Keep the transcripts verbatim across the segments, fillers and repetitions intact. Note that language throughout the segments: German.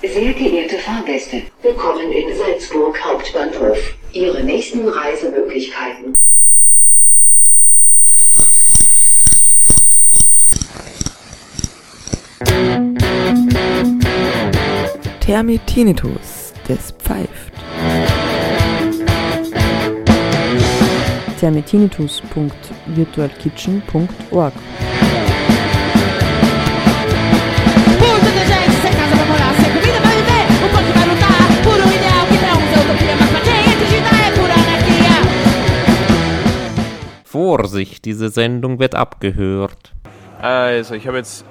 Sehr geehrte Fahrgäste, willkommen in Salzburg Hauptbahnhof. Ihre nächsten Reisemöglichkeiten. Thermitinitus, das pfeift. thermitinitus punkt virtualkitchen punkt org. Vorsicht, diese Sendung wird abgehört. Also ich habe jetzt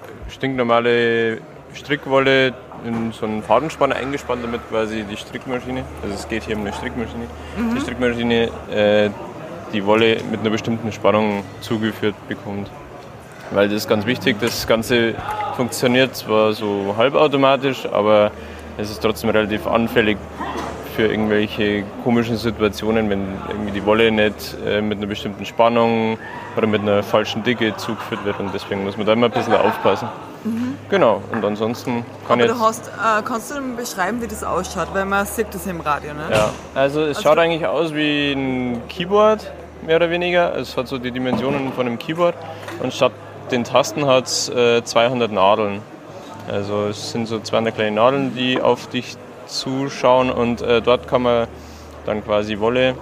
stinknormale Strickwolle in so einen Fadenspanner eingespannt, damit quasi die Strickmaschine, also es geht hier um eine Strickmaschine, mhm. die Strickmaschine äh, die Wolle mit einer bestimmten Spannung zugeführt bekommt. Weil das ist ganz wichtig, das Ganze funktioniert zwar so halbautomatisch, aber es ist trotzdem relativ anfällig für irgendwelche komischen Situationen, wenn irgendwie die Wolle nicht äh, mit einer bestimmten Spannung oder mit einer falschen Dicke zugeführt wird, und deswegen muss man da immer ein bisschen aufpassen. Mhm. Genau, und ansonsten kann Aber ich du hast, äh, kannst du denn beschreiben, wie das ausschaut, weil man sieht das im Radio, ne? Ja, also es also schaut eigentlich aus wie ein Keyboard, mehr oder weniger. Es hat so die Dimensionen von einem Keyboard, und statt den Tasten hat es äh, zweihundert Nadeln. Also es sind so zweihundert kleine Nadeln, die auf dich zuschauen, und äh, dort kann man dann quasi Wolle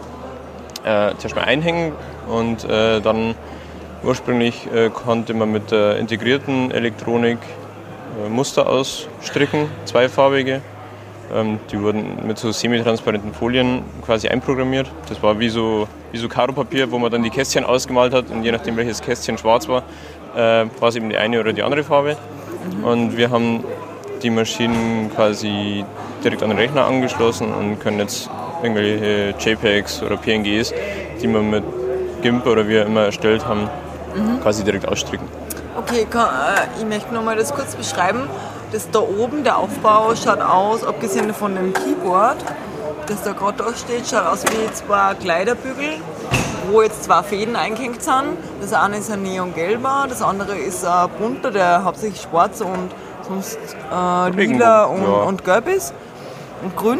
äh, zuerst mal einhängen, und äh, dann ursprünglich äh, konnte man mit der integrierten Elektronik äh, Muster ausstricken, zweifarbige. Ähm, die wurden mit so semi-transparenten Folien quasi einprogrammiert. Das war wie so, wie so Karopapier, wo man dann die Kästchen ausgemalt hat, und je nachdem welches Kästchen schwarz war, äh, war es eben die eine oder die andere Farbe. Mhm. Und wir haben die Maschinen quasi direkt an den Rechner angeschlossen und können jetzt irgendwelche JPEGs oder P N Gs, die wir mit GIMP oder wie wir immer erstellt haben, mhm. quasi direkt ausstricken. Okay, kann, äh, ich möchte noch mal das kurz beschreiben. Das da oben, der Aufbau, schaut aus, abgesehen von dem Keyboard, das da gerade da steht, schaut aus wie zwei Kleiderbügel, wo jetzt zwei Fäden eingehängt sind. Das eine ist ein neongelber, das andere ist ein bunter, der hauptsächlich schwarz und sonst äh, lila und, ja. und gelb ist und grün.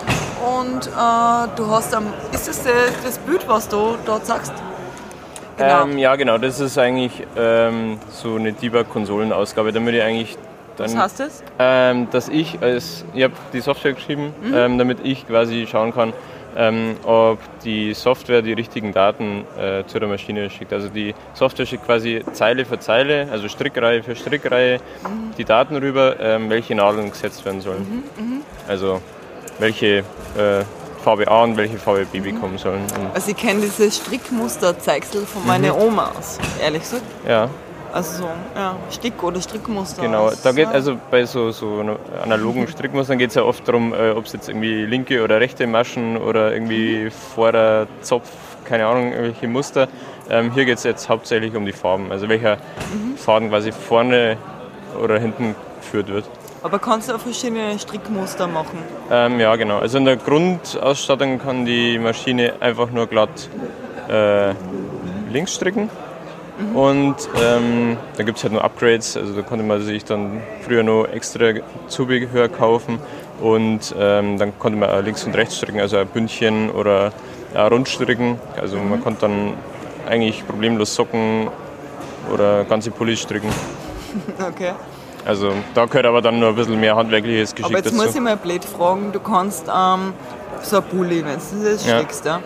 Und äh, du hast am, ist das das Bild, was du dort sagst? Genau. Ähm, ja, genau, das ist eigentlich ähm, so eine Debug-Konsolenausgabe, damit ich eigentlich dann, was heißt das? Ähm, dass ich als, ich habe die Software geschrieben, mhm. ähm, damit ich quasi schauen kann, ähm, ob die Software die richtigen Daten äh, zu der Maschine schickt. Also die Software schickt quasi Zeile für Zeile, also Strickreihe für Strickreihe, mhm. die Daten rüber, ähm, welche Nadeln gesetzt werden sollen. Mhm, mh. Also welche äh, Farbe A und welche Farbe B bekommen sollen. Und also ich kenne dieses Strickmuster-Zeichsel von meiner mhm. Oma aus, ehrlich gesagt. Ja. Also so, ja, Stick- oder Strickmuster. Genau, da geht also bei so, so analogen Strickmustern geht es ja oft darum, äh, ob es jetzt irgendwie linke oder rechte Maschen oder irgendwie Vorder-, Zopf, keine Ahnung, irgendwelche Muster. Ähm, hier geht es jetzt hauptsächlich um die Farben, also welcher mhm. Faden quasi vorne oder hinten geführt wird. Aber kannst du auch verschiedene Strickmuster machen? Ähm, ja, genau. Also in der Grundausstattung kann die Maschine einfach nur glatt äh, links stricken. Mhm. Und ähm, da gibt es halt nur Upgrades, also da konnte man sich dann früher noch extra Zubehör kaufen, und ähm, dann konnte man auch links und rechts stricken, also ein Bündchen oder ein Rund stricken. Also mhm. man konnte dann eigentlich problemlos Socken oder ganze Pullis stricken. Okay. Also da gehört aber dann nur ein bisschen mehr handwerkliches Geschick dazu. Aber jetzt dazu. Muss ich mal blöd fragen, du kannst ähm, so ein Pulli, wenn du das strickst, ja.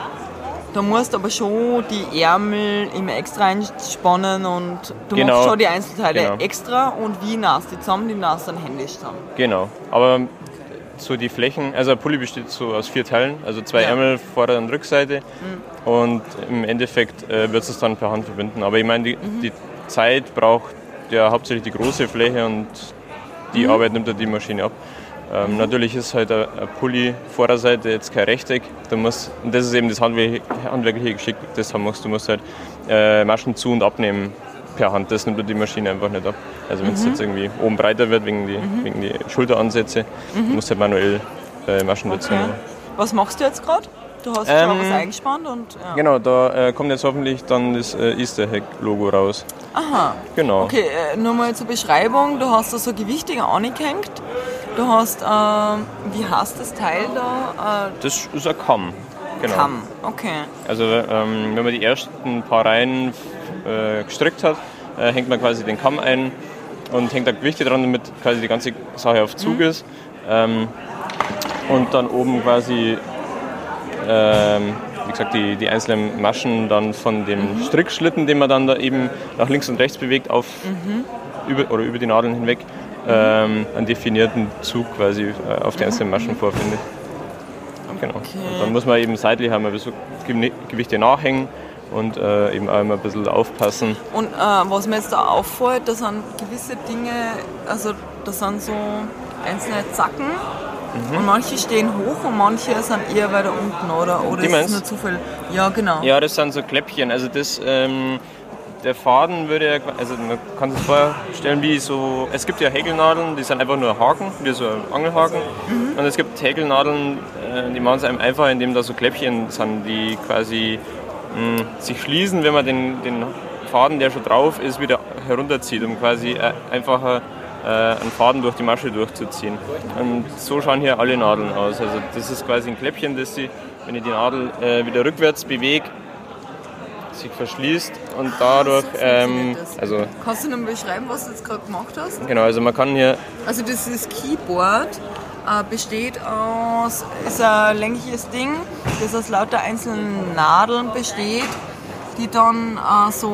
Da musst du aber schon die Ärmel immer extra einspannen, und du genau. machst schon die Einzelteile genau. extra, und wie nähst die zusammen? Die nähst dann händisch zusammen. Genau, aber so die Flächen, also ein Pulli besteht so aus vier Teilen, also zwei ja. Ärmel, Vorder- und Rückseite, mhm. und im Endeffekt äh, wird es dann per Hand verbinden. Aber ich meine, die, mhm. die Zeit braucht ja hauptsächlich die große Fläche, und die mhm. Arbeit nimmt ja die Maschine ab. Ähm, mhm. Natürlich ist halt ein Pulli Vorderseite jetzt kein Rechteck. Du musst, und das ist eben das handwerkliche Geschick, das du machst. Du musst halt äh, Maschen zu- und abnehmen per Hand. Das nimmt die Maschine einfach nicht ab. Also wenn es mhm. jetzt irgendwie oben breiter wird wegen die, mhm. wegen die Schulteransätze, mhm. musst du halt manuell äh, Maschen dazu okay. nehmen. Was machst du jetzt gerade? Du hast ähm, schon was eingespannt und ja. Genau, da äh, kommt jetzt hoffentlich dann das äh, Easter Hack-Logo raus. Aha. Genau. Okay, äh, nur mal zur Beschreibung. Du hast da so Gewichte angehängt. Du hast, äh, wie heißt das Teil da? Äh, Das ist ein Kamm. Genau. Kamm, okay. Also ähm, wenn man die ersten paar Reihen äh, gestrickt hat, äh, hängt man quasi den Kamm ein und hängt da Gewichte dran, damit quasi die ganze Sache auf Zug mhm. ist. Ähm, und dann oben quasi, ähm, wie gesagt, die, die einzelnen Maschen dann von dem mhm. Strickschlitten, den man dann da eben nach links und rechts bewegt, auf, mhm. über, oder über die Nadeln hinweg, ähm, einen definierten Zug quasi äh, auf die einzelnen Maschen vorfindet. Genau. Okay. Und dann muss man eben seitlich einmal so Gewichte nachhängen und äh, eben auch immer ein bisschen aufpassen. Und äh, was mir jetzt da auffällt, da sind gewisse Dinge, also da sind so einzelne Zacken mhm. und manche stehen hoch und manche sind eher weiter unten, oder? Oder ist das nur Zufall? Ja, genau. Ja, das sind so Kläppchen. Also das, ähm, der Faden würde, also man kann sich vorstellen wie so, es gibt ja Häkelnadeln, die sind einfach nur Haken, wie so ein Angelhaken. Mhm. Und es gibt Häkelnadeln, äh, die machen es einem einfach, indem da so Kläppchen sind, die quasi mh, sich schließen, wenn man den, den Faden, der schon drauf ist, wieder herunterzieht, um quasi äh, einfacher äh, einen Faden durch die Masche durchzuziehen. Und so schauen hier alle Nadeln aus. Also das ist quasi ein Kläppchen, das sie, wenn ich die Nadel äh, wieder rückwärts bewege, sich verschließt und dadurch, ähm, also... Kannst du noch mal beschreiben, was du jetzt gerade gemacht hast? Genau, also man kann hier... Also dieses Keyboard äh, besteht aus, ist ein längliches Ding, das aus lauter einzelnen Nadeln besteht, die dann äh, so,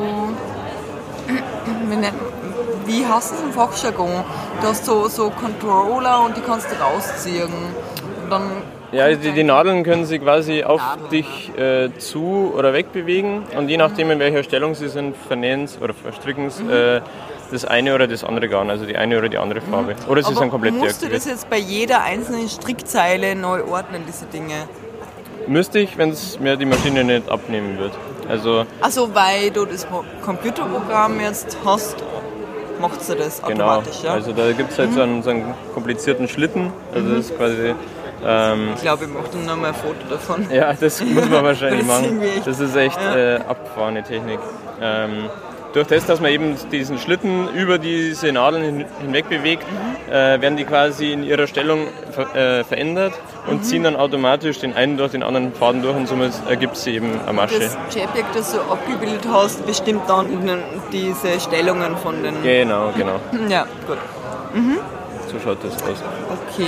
wie, nennt, wie heißt das im Fachjargon? Du hast so, so Controller und die kannst du rausziehen. Und dann Ja, die, die Nadeln können sich quasi auf Nadeln, dich äh, zu- oder wegbewegen und je nachdem, in welcher Stellung sie sind, vernähen oder verstricken sie mhm. äh, das eine oder das andere Garn, also die eine oder die andere Farbe. Mhm. Oder sie Aber sind komplett musst deaktiviert. Du das jetzt bei jeder einzelnen Strickzeile neu ordnen, diese Dinge? Müsste ich, wenn es mir die Maschine nicht abnehmen wird. Also, also weil du das Computerprogramm jetzt hast, macht sie das automatisch, genau. Ja? Also da gibt es halt mhm. so, einen, so einen komplizierten Schlitten, also mhm. das ist quasi... Ähm, ich glaube, ich mache dann noch mal ein Foto davon. Ja, das muss man wahrscheinlich das machen. Das ist echt ja. äh, abgefahrene Technik. Ähm, durch das, dass man eben diesen Schlitten über diese Nadeln hin, hinweg bewegt, mhm. äh, werden die quasi in ihrer Stellung ver, äh, verändert und mhm. ziehen dann automatisch den einen durch den anderen Faden durch und somit ergibt sie eben eine Masche. Das JPEG, das du abgebildet hast, bestimmt dann diese Stellungen von den... Genau, genau. Ja, gut. Mhm. So schaut das aus. Okay.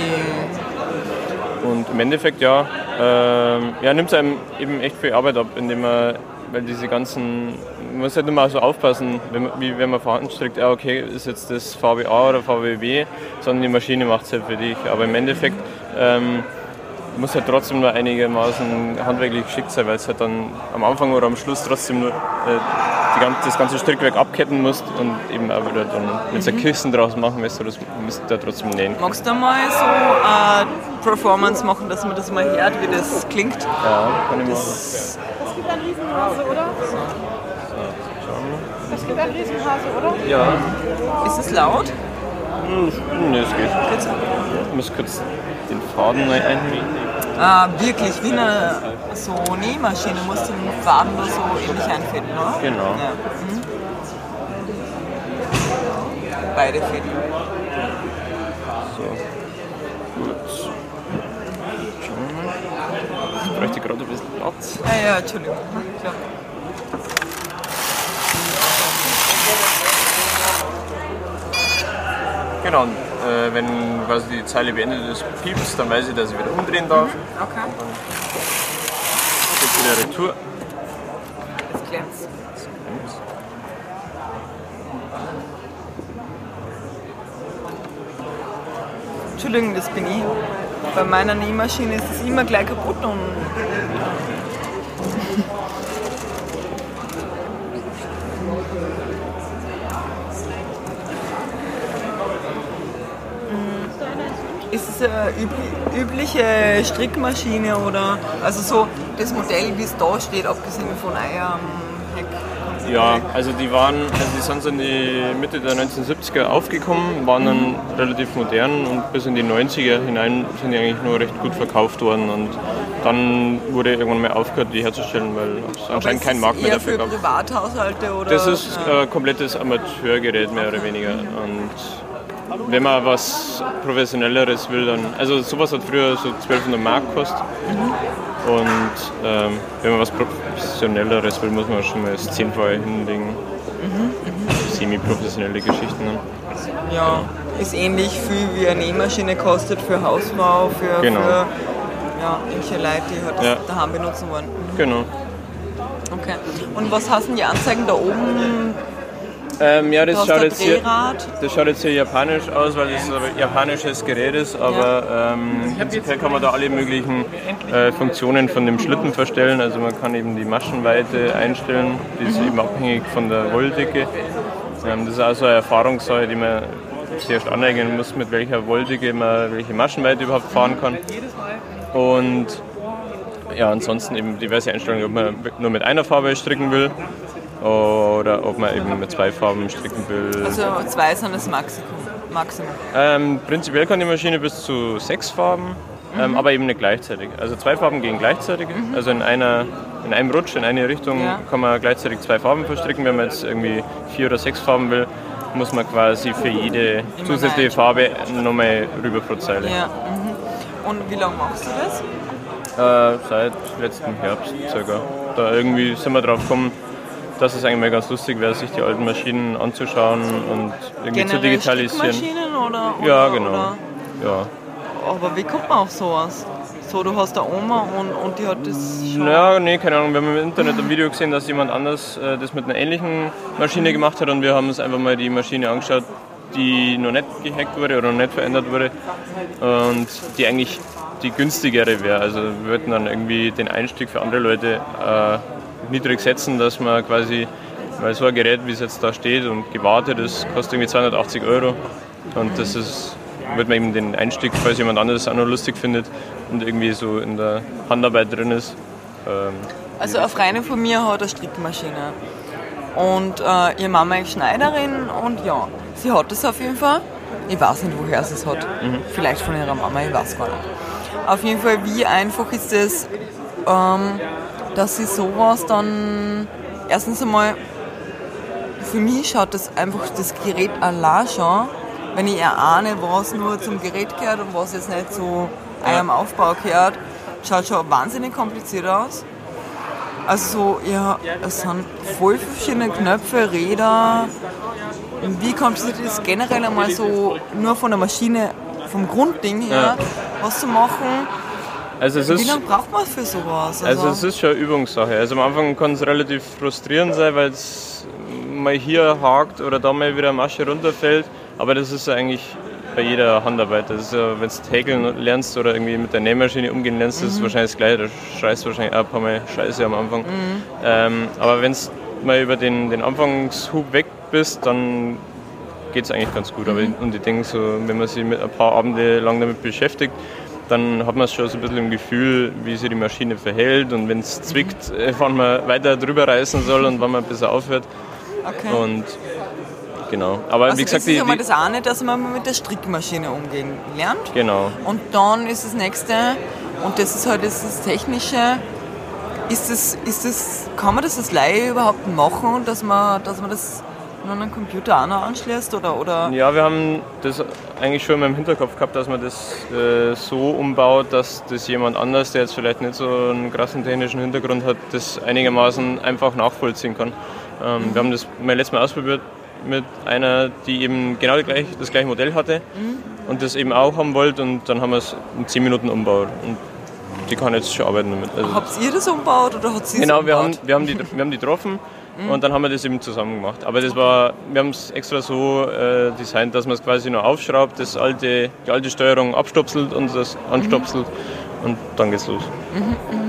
Und im Endeffekt, ja, ähm, ja nimmt es einem eben echt viel Arbeit ab, indem man, weil diese ganzen, man muss halt immer so aufpassen, wenn man, wie wenn man vorhanden strickt, ja okay, ist jetzt das Farbe A oder Farbe B, sondern die Maschine macht es halt für dich. Aber im Endeffekt ähm, muss halt trotzdem nur einigermaßen handwerklich geschickt sein, weil es halt dann am Anfang oder am Schluss trotzdem nur äh, die ganze, das ganze Strickwerk abketten musst und eben auch wieder dann mit so Kissen draus machen müsst, das müsst ihr trotzdem nähen. Magst du mal so eine Performance machen, dass man das mal hört, wie das klingt? Ja, kann ich machen. Es gibt einen Riesenhase, oder? So, schauen wir. Es gibt einen Riesenhase, oder? Ja. Ist es laut? Hm, ne, es geht. Geht's? Ich muss kurz den Faden neu einlegen. Ah, wirklich, wie eine so Nähmaschine musst du den Faden nur so ähnlich einfädeln, oder? Genau. Ja. Mhm. Beide Fäden. So. Gut. Schauen wir mal. Ich bräuchte gerade ein bisschen Platz. Ja, ja, Entschuldigung. Klar. Genau, und äh, wenn quasi die Zeile beendet ist, piepst, dann weiß ich, dass ich wieder umdrehen darf. Mhm. Okay. Und dann wieder Retour. Das glänzt. Entschuldigung, das bin ich. Bei meiner Nähmaschine ist es immer gleich kaputt und ist es eine üb- übliche Strickmaschine oder also so das Modell, wie es da steht, abgesehen von eurem Heck? Ja, also die waren, also die sind so in die Mitte der neunzehnhundertsiebziger aufgekommen, waren dann mhm. relativ modern und bis in die neunziger hinein sind die eigentlich nur recht gut verkauft worden und dann wurde irgendwann mal aufgehört, die herzustellen, weil es anscheinend keinen Markt mehr dafür gab. Ist das eher für Privathaushalte oder? Das ist ja. ein komplettes Amateurgerät mehr oder weniger und wenn man was Professionelleres will, dann, also sowas hat früher so zwölfhundert Mark gekostet. Mhm. Und ähm, wenn man was Professionelleres will, muss man schon mal das Zehnfache hinlegen. Mhm. Mhm. Semi-professionelle Geschichten. Ne? Ja, ist ähnlich viel wie eine Nähmaschine kostet für Hausfrau, für, genau. für ja, irgendwelche Leute, die halt das ja. daheim benutzen wollen. Mhm. Genau. Okay. Und was hast denn die Anzeigen da oben? Ähm, ja, das schaut, jetzt hier, Drehrad. das schaut jetzt hier japanisch aus, weil das ein japanisches Gerät ist, aber ja. ähm, prinzipiell kann man da alle möglichen äh, Funktionen von dem Schlitten verstellen. Also man kann eben die Maschenweite einstellen, die ist mhm. eben abhängig von der Wolldicke. Ähm, das ist also eine Erfahrungssache, die man sich erst aneignen muss, mit welcher Wolldicke man welche Maschenweite überhaupt fahren kann. Und ja, ansonsten eben diverse Einstellungen, ob man nur mit einer Farbe stricken will. Oder ob man eben mit zwei Farben stricken will. Also zwei sind das Maximum. Maximum. Ähm, prinzipiell kann die Maschine bis zu sechs Farben, mhm. ähm, aber eben nicht gleichzeitig. Also zwei Farben gehen gleichzeitig. Mhm. Also in, einer, in einem Rutsch, in eine Richtung ja. kann man gleichzeitig zwei Farben verstricken. Wenn man jetzt irgendwie vier oder sechs Farben will, muss man quasi für jede Immer zusätzliche rein. Farbe nochmal rüber pro Zeile. Ja. Mhm. Und wie lange machst du das? Äh, seit letzten Herbst circa. Da irgendwie sind wir drauf gekommen, dass es eigentlich mal ganz lustig wäre, sich die alten Maschinen anzuschauen und irgendwie Generell zu digitalisieren. Strickmaschinen oder, oder? Ja, genau. Oder? Ja. Aber wie kommt man auf sowas? So, du hast eine Oma und, und die hat das schon... Ja, nee, keine Ahnung. Wir haben im Internet ein Video gesehen, dass jemand anders äh, das mit einer ähnlichen Maschine gemacht hat und wir haben uns einfach mal die Maschine angeschaut, die noch nicht gehackt wurde oder noch nicht verändert wurde und die eigentlich die günstigere wäre. Also wir wollten dann irgendwie den Einstieg für andere Leute äh, niedrig setzen, dass man quasi, weil so ein Gerät, wie es jetzt da steht und gewartet ist, kostet irgendwie zweihundertachtzig Euro und das ist, wird man eben den Einstieg, falls jemand anderes auch noch lustig findet und irgendwie so in der Handarbeit drin ist. Ähm, also eine Freundin von mir hat eine Strickmaschine und äh, ihre Mama ist Schneiderin und ja, sie hat das auf jeden Fall. Ich weiß nicht, woher sie es hat. Mhm. Vielleicht von ihrer Mama, ich weiß gar nicht. Auf jeden Fall, wie einfach ist es, ähm, dass sie sowas dann, erstens einmal, für mich schaut das einfach das Gerät allein schon, wenn ich erahne, was nur zum Gerät gehört und was jetzt nicht zu einem Aufbau gehört, schaut schon wahnsinnig kompliziert aus. Also so, ja, es sind voll verschiedene Knöpfe, Räder. Und wie kompliziert ist es generell einmal so, nur von der Maschine, vom Grundding her, ja. was zu machen? Also es Wie ist, lange braucht man für sowas? Also, also es ist schon eine Übungssache. Also am Anfang kann es relativ frustrierend sein, weil es mal hier hakt oder da mal wieder eine Masche runterfällt. Aber das ist ja eigentlich bei jeder Handarbeit. Das ist ja, wenn du häkeln lernst oder irgendwie mit der Nähmaschine umgehen lernst, mhm. das ist wahrscheinlich das Gleiche. Da schreist du wahrscheinlich auch ein paar Mal Scheiße am Anfang. Mhm. Ähm, aber wenn du mal über den, den Anfangshub weg bist, dann geht es eigentlich ganz gut. Mhm. Aber und ich denke, so, wenn man sich mit ein paar Abende lang damit beschäftigt, dann hat man schon so ein bisschen im Gefühl, wie sich die Maschine verhält und wenn es zwickt, mhm. wann man weiter drüber reißen soll und wann man besser aufhört. Okay. Und genau. Aber also wie gesagt, das ist die, einmal das eine, dass man mit der Strickmaschine umgehen lernt. Genau. Und dann ist das nächste, und das ist halt das, das Technische, ist das, ist das, kann man das als Laie überhaupt machen, dass man, dass man das an einen Computer auch noch anschließt? Oder, oder? Ja, wir haben das eigentlich schon immer im Hinterkopf gehabt, dass man das äh, so umbaut, dass das jemand anders, der jetzt vielleicht nicht so einen krassen technischen Hintergrund hat, das einigermaßen einfach nachvollziehen kann. Ähm, mhm. Wir haben das mein letztes Mal ausprobiert mit einer, die eben genau das gleiche, das gleiche Modell hatte mhm. und das eben auch haben wollte und dann haben wir es in zehn Minuten umgebaut. Und die kann jetzt schon arbeiten damit. Also habt ihr das umgebaut oder hat sie es genau, umgebaut? Genau, wir haben, wir, haben die, wir haben die getroffen mhm. und dann haben wir das eben zusammen gemacht. Aber das war, wir haben es extra so äh, designt, dass man es quasi nur aufschraubt, das alte, die alte Steuerung abstopselt und das anstopselt mhm. und dann geht's los. Mhm, mh.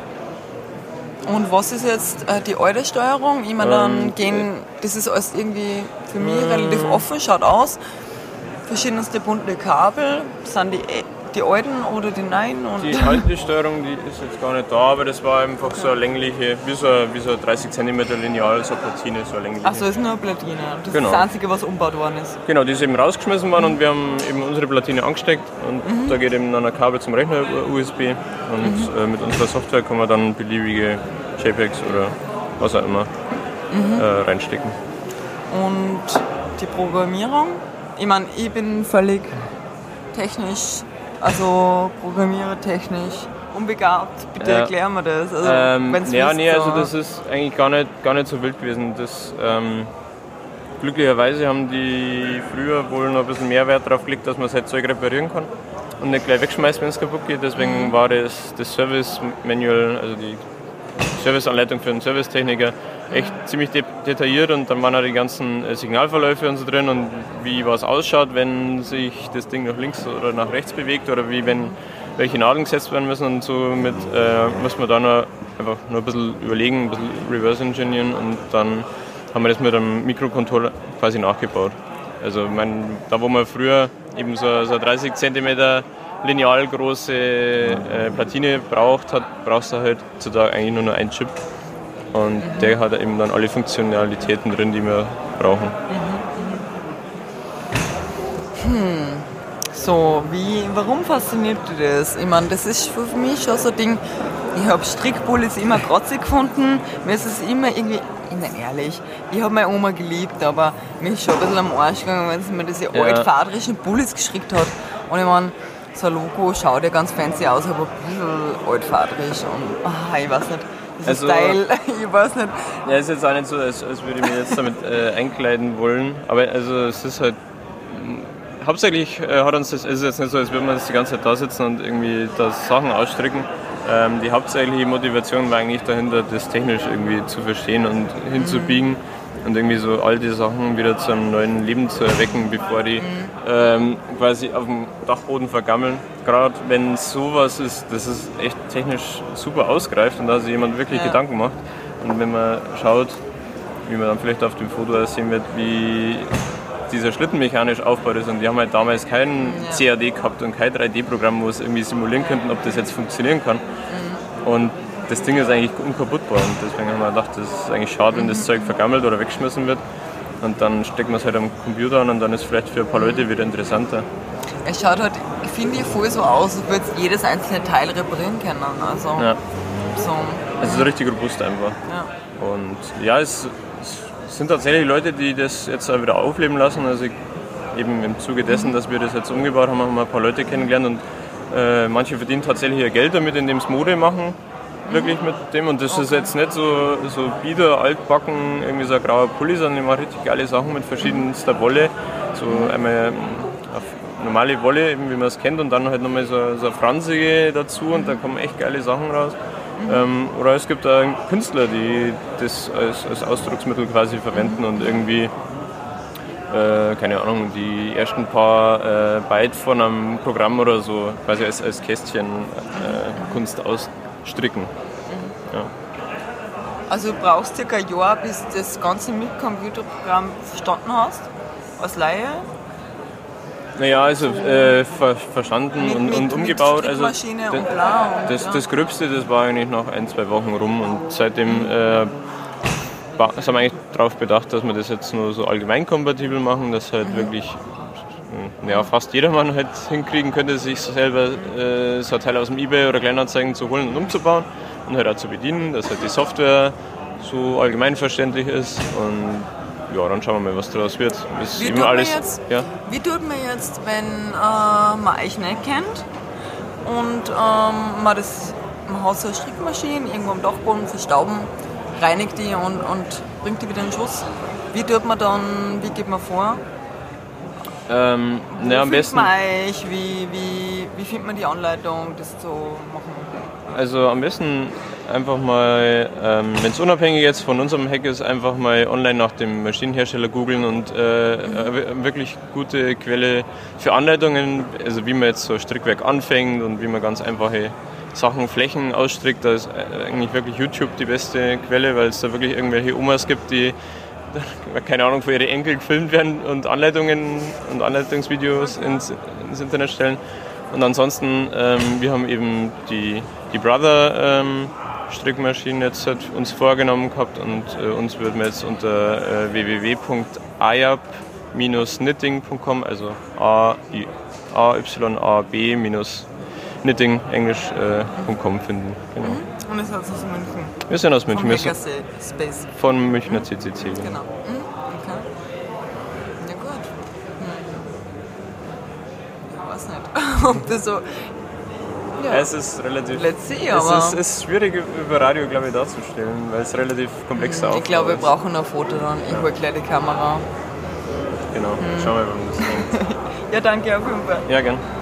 Und was ist jetzt äh, die alte Steuerung? Ich meine, dann ähm, gehen, das ist alles irgendwie für mich äh, relativ offen, schaut aus. Verschiedenste bunte Kabel, sind die, die alten oder die neuen? Und die alte Steuerung, die ist jetzt gar nicht da, aber das war einfach so eine längliche, wie so, wie so dreißig Zentimeter Lineal, so eine Platine, so eine längliche. Ach so, ist nur eine Platine. Das genau. ist das Einzige, was umgebaut worden ist. Genau, die ist eben rausgeschmissen worden mhm. und wir haben eben unsere Platine angesteckt und mhm. da geht eben dann ein Kabel zum Rechner U S B und mhm. äh, mit unserer Software kann man dann beliebige JPEGs oder was auch immer mhm. äh, reinstecken. Und die Programmierung? ich meine, ich bin völlig technisch, also programmierertechnisch unbegabt. Bitte Ja. erklär mir das. Also, Ähm, wenn's ja, willst, nee, also so. das ist eigentlich gar nicht, gar nicht so wild gewesen. Das, ähm, glücklicherweise haben die früher wohl noch ein bisschen mehr Wert darauf gelegt, dass man sein Zeug reparieren kann und nicht gleich wegschmeißt, wenn es kaputt geht. Deswegen war das, das Service Manual, also die Serviceanleitung für einen Servicetechniker, echt ziemlich de- detailliert und dann waren auch die ganzen äh, Signalverläufe und so drin und wie was ausschaut, wenn sich das Ding nach links oder nach rechts bewegt oder wie wenn welche Nadeln gesetzt werden müssen und so mit äh, muss man dann noch einfach nur ein bisschen überlegen, ein bisschen reverse engineeren und dann haben wir das mit einem Mikrocontroller quasi nachgebaut. Also ich mein, da wo man früher eben so, so dreißig Zentimeter lineal große äh, Platine braucht hat, brauchst du halt heutzutage eigentlich nur noch einen Chip. Und der hat eben dann alle Funktionalitäten drin, die wir brauchen. So, wie, warum fasziniert dich das? Ich meine, das ist für mich schon so ein Ding, ich habe Strickpullis immer grotzig gefunden, mir ist es immer irgendwie, ich meine ehrlich, ich habe meine Oma geliebt, aber mir ist schon ein bisschen am Arsch gegangen, wenn sie mir diese Ja. altvaterischen Pullis gestrickt hat. Und ich meine, so ein Logo schaut ja ganz fancy aus, aber ein bisschen altvaterisch und ah, ich weiß nicht, dieses Also- Teil, ich weiß nicht. Ja, ist jetzt auch nicht so, als, als würde ich mich jetzt damit äh, einkleiden wollen. Aber also es ist halt. mh, Hauptsächlich äh, hat uns das, ist es jetzt nicht so, als würde man jetzt die ganze Zeit da sitzen und irgendwie da Sachen ausstricken. Ähm, die hauptsächliche Motivation war eigentlich dahinter, das technisch irgendwie zu verstehen und hinzubiegen und irgendwie so alte Sachen wieder zu einem neuen Leben zu erwecken, bevor die ähm, quasi auf dem Dachboden vergammeln. Gerade wenn sowas ist, das ist echt technisch super ausgereift und da sich jemand wirklich Ja. Gedanken macht. Und wenn man schaut, wie man dann vielleicht auf dem Foto sehen wird, wie dieser Schlitten mechanisch aufgebaut ist und die haben halt damals kein Ja. C A D gehabt und kein drei D-Programm, wo es irgendwie simulieren könnten, ob das jetzt funktionieren kann. Und das Ding ist eigentlich unkaputtbar und deswegen haben wir gedacht, das ist eigentlich schade, wenn das Zeug vergammelt oder weggeschmissen wird. Und dann steckt man es halt am Computer an und dann ist es vielleicht für ein paar Leute wieder interessanter. Es schaut halt, ich finde, voll so aus, als würde jedes einzelne Teil reparieren können. Also, Ja. so, Es ist richtig robust einfach. ja. Und ja, es, es sind tatsächlich Leute, die das jetzt auch wieder aufleben lassen. Also ich, eben im Zuge dessen, dass wir das jetzt umgebaut haben, haben wir ein paar Leute kennengelernt und äh, manche verdienen tatsächlich ihr Geld damit, indem sie Mode machen. Wirklich mit dem. Und das ist jetzt nicht so, so bieder, altbacken, irgendwie so ein grauer Pulli, sondern ich mache richtig geile Sachen mit verschiedenster Wolle. So einmal auf normale Wolle, eben wie man es kennt, und dann halt nochmal so, so eine franzige dazu und da kommen echt geile Sachen raus. Ähm, oder es gibt auch Künstler, die das als, als Ausdrucksmittel quasi verwenden und irgendwie, äh, keine Ahnung, die ersten paar äh, Byte von einem Programm oder so quasi als, als Kästchen äh, Kunst ausstricken. Ja. Also du brauchst circa ein Jahr, bis du das ganze mit Computerprogramm verstanden hast, als Laie. Naja, also äh, ver verstanden Mit- und, mit- und mit umgebaut. Also Strickmaschine das, und bla und das, ja. das Gröbste, das war eigentlich nach ein, zwei Wochen rum und seitdem äh, ba- sind wir eigentlich darauf bedacht, dass wir das jetzt nur so allgemein kompatibel machen, dass halt Mhm. wirklich mh, ja, fast jedermann halt hinkriegen könnte, sich selber äh, so ein Teil aus dem eBay oder Kleinanzeigen zu holen und umzubauen und halt auch zu bedienen, dass halt die Software so allgemeinverständlich ist und ja, dann schauen wir mal, was daraus wird. Das ist Wie immer tut, man alles, jetzt, ja. wie tut man jetzt, wenn äh, man euch nicht kennt und ähm, man, das, man hat so eine Strickmaschine irgendwo am Dachboden verstauben, reinigt die und, und bringt die wieder in Schuss? Wie tut man dann, wie geht man vor? Ähm, Wo na, am findet besten, man euch? Wie, wie, wie findet man die Anleitung, das zu machen? also am besten einfach mal, ähm, wenn es unabhängig jetzt von unserem Hack ist, einfach mal online nach dem Maschinenhersteller googeln und äh, eine wirklich gute Quelle für Anleitungen, also wie man jetzt so ein Strickwerk anfängt und wie man ganz einfache Sachen, Flächen ausstrickt. Da ist eigentlich wirklich YouTube die beste Quelle, weil es da wirklich irgendwelche Omas gibt, die keine Ahnung, für ihre Enkel gefilmt werden und Anleitungen und Anleitungsvideos ins, ins Internet stellen. Und ansonsten, ähm, wir haben eben die, die Brother ähm, Strickmaschine jetzt halt uns vorgenommen gehabt und äh, uns würden wir jetzt unter äh, w w w punkt a y a b dash knitting punkt com, also A Y A B knitting englisch äh, .com finden. Genau. Und das ist aus München. Wir sind aus München, Vom wir sind Hackerspace. von Münchner C C C. Genau. Mhm, okay. Ja gut. ob das so... Ja, Es ist relativ. let's see, es aber... ist, ist schwierig über Radio, glaube ich, darzustellen, weil es relativ komplex ich glaube, wir brauchen ein Foto dann. Ich hole gleich die Kamera. Genau, schauen wir mal, wie man das nennt. Ja, danke auf jeden Fall. Ja, gern.